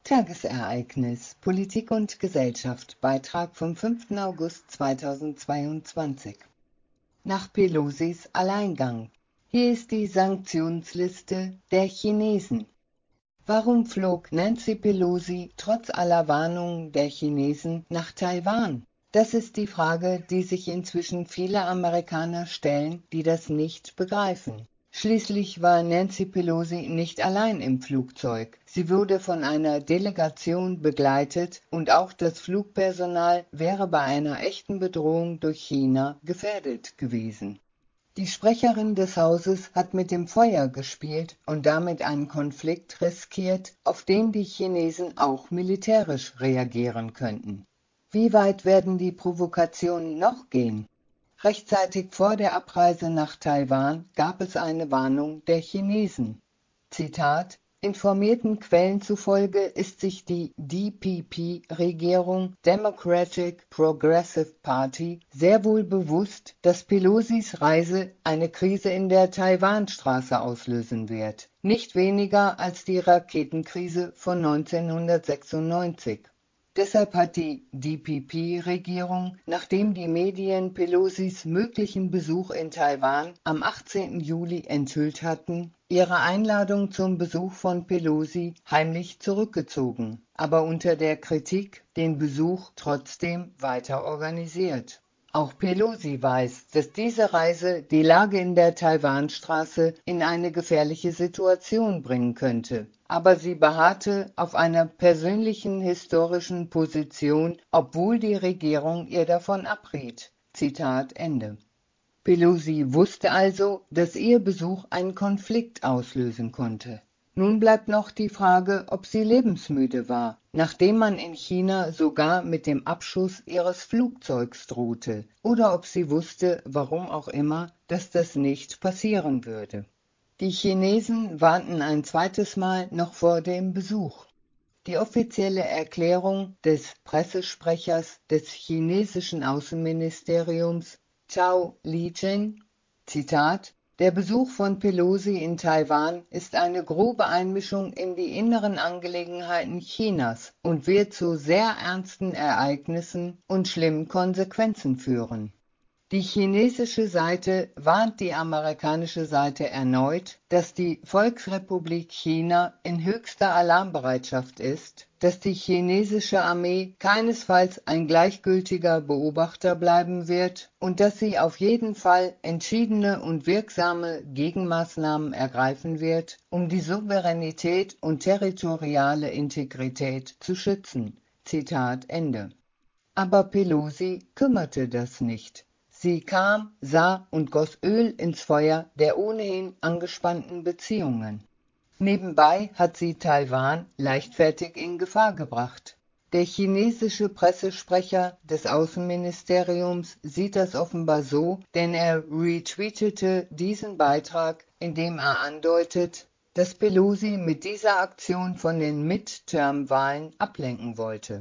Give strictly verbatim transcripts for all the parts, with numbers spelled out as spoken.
Tagesereignis Politik und Gesellschaft, Beitrag vom fünften August zweitausendzweiundzwanzig. Nach Pelosis Alleingang. Hier ist die Sanktionsliste der Chinesen. Warum flog Nancy Pelosi trotz aller Warnungen der Chinesen nach Taiwan? Das ist die Frage, die sich inzwischen viele Amerikaner stellen, die das nicht begreifen. Schließlich war Nancy Pelosi nicht allein im Flugzeug. Sie wurde von einer Delegation begleitet und auch das Flugpersonal wäre bei einer echten Bedrohung durch China gefährdet gewesen. Die Sprecherin des Hauses hat mit dem Feuer gespielt und damit einen Konflikt riskiert, auf den die Chinesen auch militärisch reagieren könnten. Wie weit werden die Provokationen noch gehen? Rechtzeitig vor der Abreise nach Taiwan gab es eine Warnung der Chinesen. Zitat: Informierten Quellen zufolge ist sich die D P P-Regierung (Democratic Progressive Party) sehr wohl bewusst, dass Pelosis Reise eine Krise in der Taiwanstraße auslösen wird, nicht weniger als die Raketenkrise von neunzehnhundertsechsundneunzig. Deshalb hat die D P P-Regierung, nachdem die Medien Pelosis möglichen Besuch in Taiwan am achtzehnten Juli enthüllt hatten, ihre Einladung zum Besuch von Pelosi heimlich zurückgezogen, aber unter der Kritik, den Besuch trotzdem weiter organisiert. Auch Pelosi weiß, dass diese Reise die Lage in der Taiwanstraße in eine gefährliche Situation bringen könnte. Aber sie beharrte auf einer persönlichen historischen Position, obwohl die Regierung ihr davon abriet. Zitat Ende. Pelosi wusste also, dass ihr Besuch einen Konflikt auslösen konnte. Nun bleibt noch die Frage, ob sie lebensmüde war, nachdem man in China sogar mit dem Abschuss ihres Flugzeugs drohte, oder ob sie wusste, warum auch immer, dass das nicht passieren würde. Die Chinesen warnten ein zweites Mal noch vor dem Besuch. Die offizielle Erklärung des Pressesprechers des chinesischen Außenministeriums Zhao Lijian, Zitat: Der Besuch von Pelosi in Taiwan ist eine grobe Einmischung in die inneren Angelegenheiten Chinas und wird zu sehr ernsten Ereignissen und schlimmen Konsequenzen führen. Die chinesische Seite warnt die amerikanische Seite erneut, dass die Volksrepublik China in höchster Alarmbereitschaft ist, dass die chinesische Armee keinesfalls ein gleichgültiger Beobachter bleiben wird und dass sie auf jeden Fall entschiedene und wirksame Gegenmaßnahmen ergreifen wird, um die Souveränität und territoriale Integrität zu schützen. Zitat Ende. Aber Pelosi kümmerte das nicht. Sie kam, sah und goss Öl ins Feuer der ohnehin angespannten Beziehungen. Nebenbei hat sie Taiwan leichtfertig in Gefahr gebracht. Der chinesische Pressesprecher des Außenministeriums sieht das offenbar so, denn er retweetete diesen Beitrag, in dem er andeutet, dass Pelosi mit dieser Aktion von den Midterm-Wahlen ablenken wollte.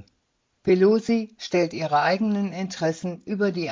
Pelosi stellt ihre eigenen Interessen über die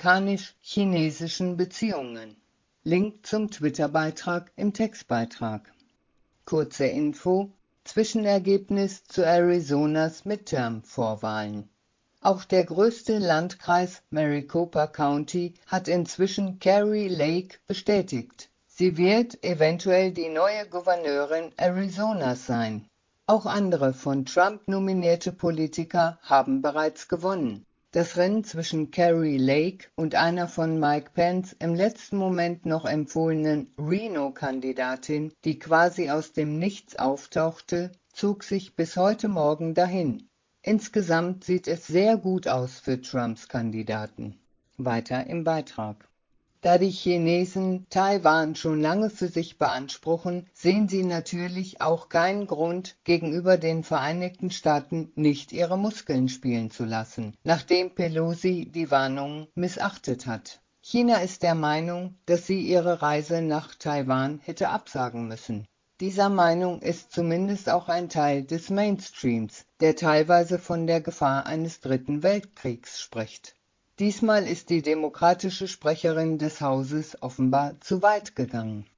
amerikanisch-chinesischen Beziehungen. Link zum Twitter-Beitrag im Textbeitrag. Kurze Info: Zwischenergebnis zu Arizonas Midterm-Vorwahlen. Auch der größte Landkreis Maricopa County hat inzwischen Kari Lake bestätigt. Sie wird eventuell die neue Gouverneurin Arizonas sein. Auch andere von Trump nominierte Politiker haben bereits gewonnen. Das Rennen zwischen Kari Lake und einer von Mike Pence im letzten Moment noch empfohlenen Reno-Kandidatin, die quasi aus dem Nichts auftauchte, zog sich bis heute Morgen dahin. Insgesamt sieht es sehr gut aus für Trumps Kandidaten. Weiter im Beitrag. Da die Chinesen Taiwan schon lange für sich beanspruchen, sehen sie natürlich auch keinen Grund, gegenüber den Vereinigten Staaten nicht ihre Muskeln spielen zu lassen, nachdem Pelosi die Warnungen missachtet hat. China ist der Meinung, dass sie ihre Reise nach Taiwan hätte absagen müssen. Dieser Meinung ist zumindest auch ein Teil des Mainstreams, der teilweise von der Gefahr eines Dritten Weltkriegs spricht. Diesmal ist die demokratische Sprecherin des Hauses offenbar zu weit gegangen.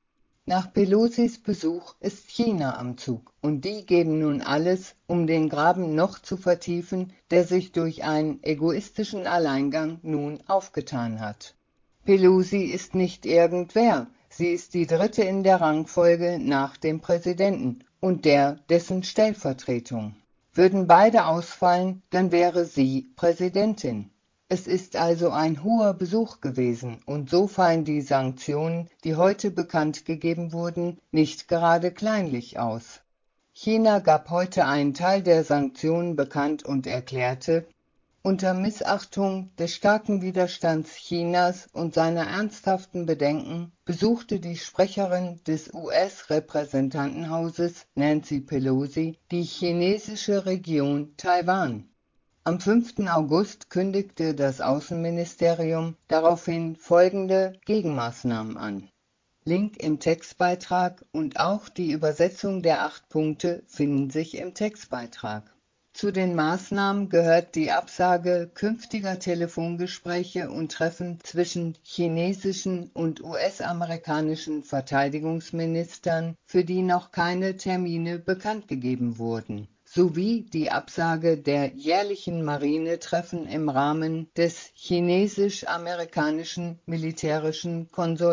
Nach Pelosis Besuch ist China am Zug und die geben nun alles, um den Graben noch zu vertiefen, der sich durch einen egoistischen Alleingang nun aufgetan hat. Pelosi ist nicht irgendwer, sie ist die dritte in der Rangfolge nach dem Präsidenten und der dessen Stellvertretung. Würden beide ausfallen, dann wäre sie Präsidentin. Es ist also ein hoher Besuch gewesen und so fallen die Sanktionen, die heute bekannt gegeben wurden, nicht gerade kleinlich aus. China gab heute einen Teil der Sanktionen bekannt und erklärte, unter Missachtung des starken Widerstands Chinas und seiner ernsthaften Bedenken besuchte die Sprecherin des U S-Repräsentantenhauses Nancy Pelosi die chinesische Region Taiwan. Am fünften August kündigte das Außenministerium daraufhin folgende Gegenmaßnahmen an. Link im Textbeitrag und auch die Übersetzung der acht Punkte finden sich im Textbeitrag. Zu den Maßnahmen gehört die Absage künftiger Telefongespräche und Treffen zwischen chinesischen und U S-amerikanischen Verteidigungsministern, für die noch keine Termine bekannt gegeben wurden, sowie die Absage der jährlichen Marinetreffen im Rahmen des chinesisch-amerikanischen militärischen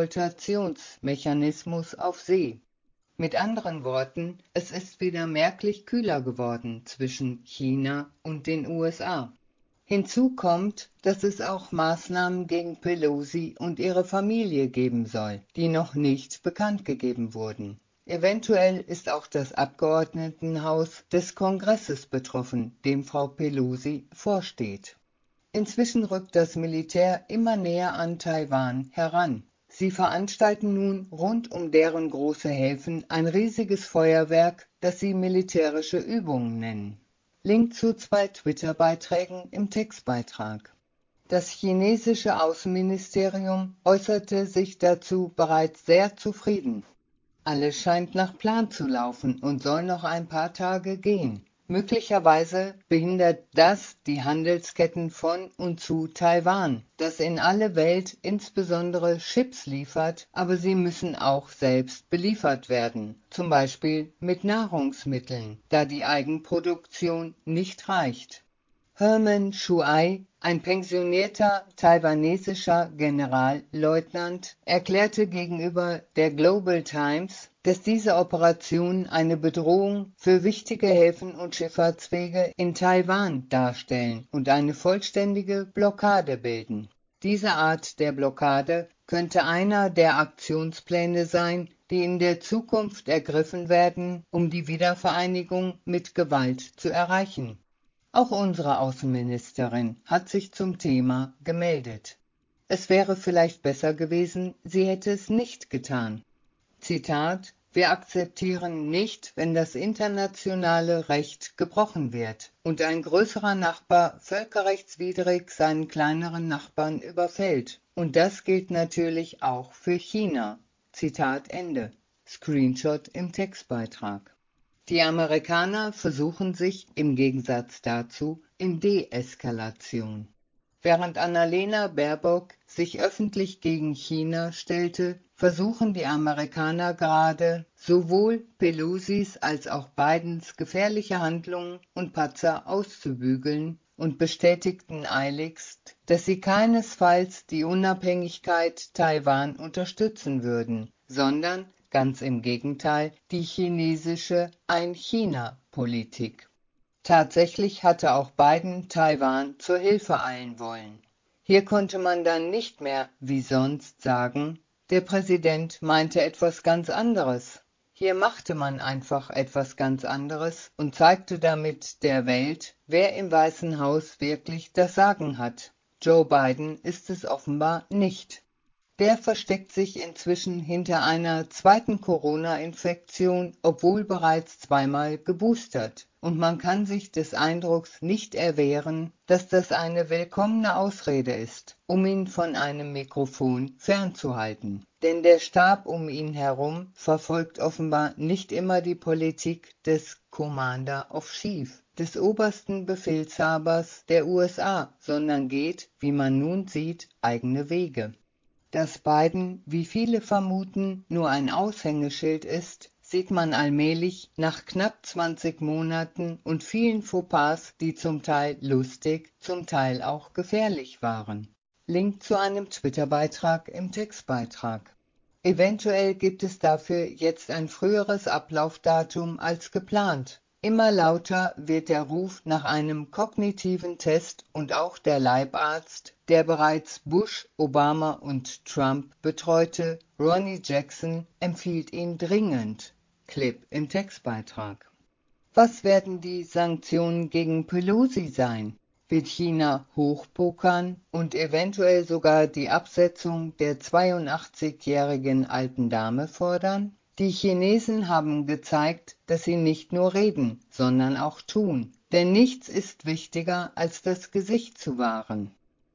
Konsultationsmechanismus auf See. Mit anderen Worten, es ist wieder merklich kühler geworden zwischen China und den U S A. Hinzu kommt, dass es auch Maßnahmen gegen Pelosi und ihre Familie geben soll, die noch nicht bekannt gegeben wurden. Eventuell ist auch das Abgeordnetenhaus des Kongresses betroffen, dem Frau Pelosi vorsteht. Inzwischen rückt das Militär immer näher an Taiwan heran. Sie veranstalten nun rund um deren große Häfen ein riesiges Feuerwerk, das sie militärische Übungen nennen. Link zu zwei Twitter-Beiträgen im Textbeitrag. Das chinesische Außenministerium äußerte sich dazu bereits sehr zufrieden. Alles scheint nach Plan zu laufen und soll noch ein paar Tage gehen. Möglicherweise behindert das die Handelsketten von und zu Taiwan, das in alle Welt insbesondere Chips liefert, aber sie müssen auch selbst beliefert werden, zum Beispiel mit Nahrungsmitteln, da die Eigenproduktion nicht reicht. Herman Shuai, ein pensionierter taiwanesischer Generalleutnant, erklärte gegenüber der Global Times, dass diese Operationen eine Bedrohung für wichtige Häfen und Schifffahrtswege in Taiwan darstellen und eine vollständige Blockade bilden. Diese Art der Blockade könnte einer der Aktionspläne sein, die in der Zukunft ergriffen werden, um die Wiedervereinigung mit Gewalt zu erreichen. Auch unsere Außenministerin hat sich zum Thema gemeldet. Es wäre vielleicht besser gewesen, sie hätte es nicht getan. Zitat: Wir akzeptieren nicht, wenn das internationale Recht gebrochen wird und ein größerer Nachbar völkerrechtswidrig seinen kleineren Nachbarn überfällt. Und das gilt natürlich auch für China. Zitat Ende. Screenshot im Textbeitrag. Die Amerikaner versuchen sich im Gegensatz dazu in Deeskalation. Während Annalena Baerbock sich öffentlich gegen China stellte, versuchen die Amerikaner gerade, sowohl Pelosis als auch Bidens gefährliche Handlungen und Patzer auszubügeln und bestätigten eiligst, dass sie keinesfalls die Unabhängigkeit Taiwan unterstützen würden, sondern ganz im Gegenteil, die chinesische Ein-China-Politik. Tatsächlich hatte auch Biden Taiwan zur Hilfe eilen wollen. Hier konnte man dann nicht mehr wie sonst sagen, der Präsident meinte etwas ganz anderes. Hier machte man einfach etwas ganz anderes und zeigte damit der Welt, wer im Weißen Haus wirklich das Sagen hat. Joe Biden ist es offenbar nicht. Der versteckt sich inzwischen hinter einer zweiten Corona-Infektion, obwohl bereits zweimal geboostert. Und man kann sich des Eindrucks nicht erwehren, dass das eine willkommene Ausrede ist, um ihn von einem Mikrofon fernzuhalten. Denn der Stab um ihn herum verfolgt offenbar nicht immer die Politik des Commander of Chief, des obersten Befehlshabers der U S A, sondern geht, wie man nun sieht, eigene Wege. Dass Biden, wie viele vermuten, nur ein Aushängeschild ist, sieht man allmählich nach knapp zwanzig Monaten und vielen Fauxpas, die zum Teil lustig, zum Teil auch gefährlich waren. Link zu einem Twitter-Beitrag im Textbeitrag. Eventuell gibt es dafür jetzt ein früheres Ablaufdatum als geplant. Immer lauter wird der Ruf nach einem kognitiven Test und auch der Leibarzt, der bereits Bush, Obama und Trump betreute, Ronny Jackson, empfiehlt ihn dringend. Clip im Textbeitrag. Was werden die Sanktionen gegen Pelosi sein? Wird China hochpokern und eventuell sogar die Absetzung der zweiundachtzigjährigen alten Dame fordern? Die Chinesen haben gezeigt, dass sie nicht nur reden, sondern auch tun. Denn nichts ist wichtiger, als das Gesicht zu wahren.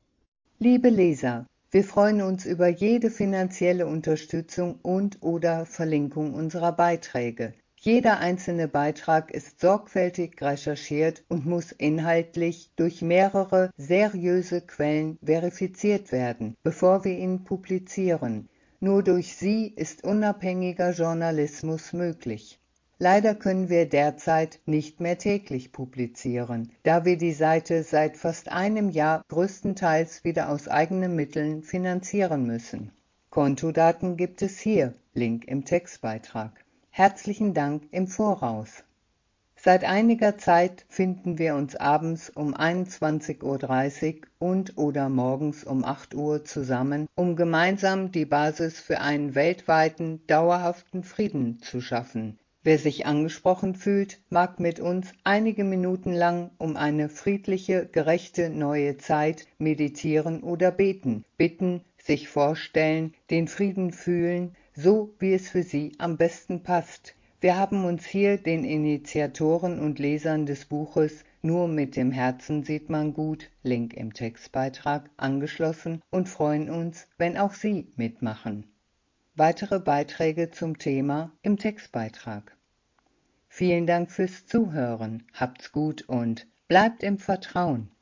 Liebe Leser, wir freuen uns über jede finanzielle Unterstützung und/oder Verlinkung unserer Beiträge. Jeder einzelne Beitrag ist sorgfältig recherchiert und muss inhaltlich durch mehrere seriöse Quellen verifiziert werden, bevor wir ihn publizieren. Nur durch sie ist unabhängiger Journalismus möglich. Leider können wir derzeit nicht mehr täglich publizieren, da wir die Seite seit fast einem Jahr größtenteils wieder aus eigenen Mitteln finanzieren müssen. Kontodaten gibt es hier, Link im Textbeitrag. Herzlichen Dank im Voraus. Seit einiger Zeit finden wir uns abends um einundzwanzig Uhr dreißig und/oder morgens um acht Uhr zusammen, um gemeinsam die Basis für einen weltweiten, dauerhaften Frieden zu schaffen. Wer sich angesprochen fühlt, mag mit uns einige Minuten lang um eine friedliche, gerechte neue Zeit meditieren oder beten, bitten, sich vorstellen, den Frieden fühlen, so wie es für sie am besten passt. Wir haben uns hier den Initiatoren und Lesern des Buches Nur mit dem Herzen sieht man gut, Link im Textbeitrag, angeschlossen und freuen uns, wenn auch Sie mitmachen. Weitere Beiträge zum Thema im Textbeitrag. Vielen Dank fürs Zuhören, habt's gut und bleibt im Vertrauen.